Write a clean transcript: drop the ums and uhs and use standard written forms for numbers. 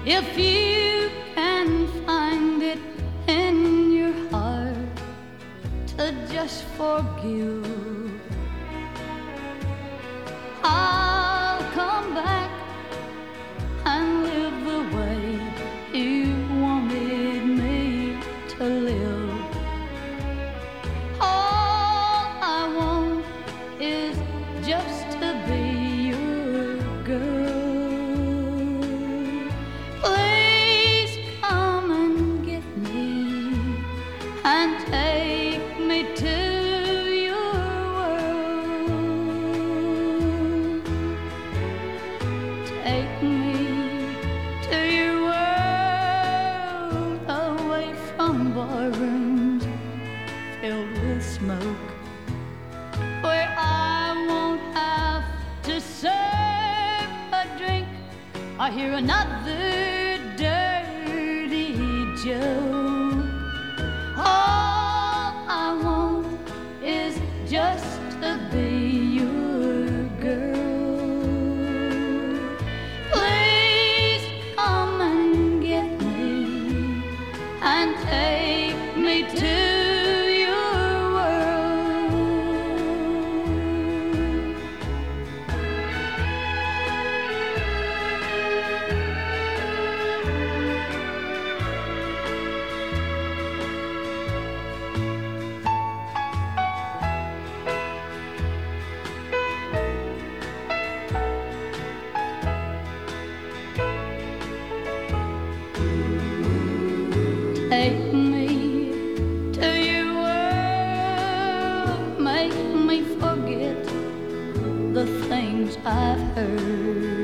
If you can find it in your heart to just forgive, I'll come back and live the way you wanted me to live. All I want is just to be your girl. Please come and get me and take me to your world. Take me to your world, away from barrooms filled with smoke, where I won't have to serve a drink or hear another dirty joke. All I want is just to be your girl. Please come and get me and take me to your world. Take me to your world, make me forget the things I've heard.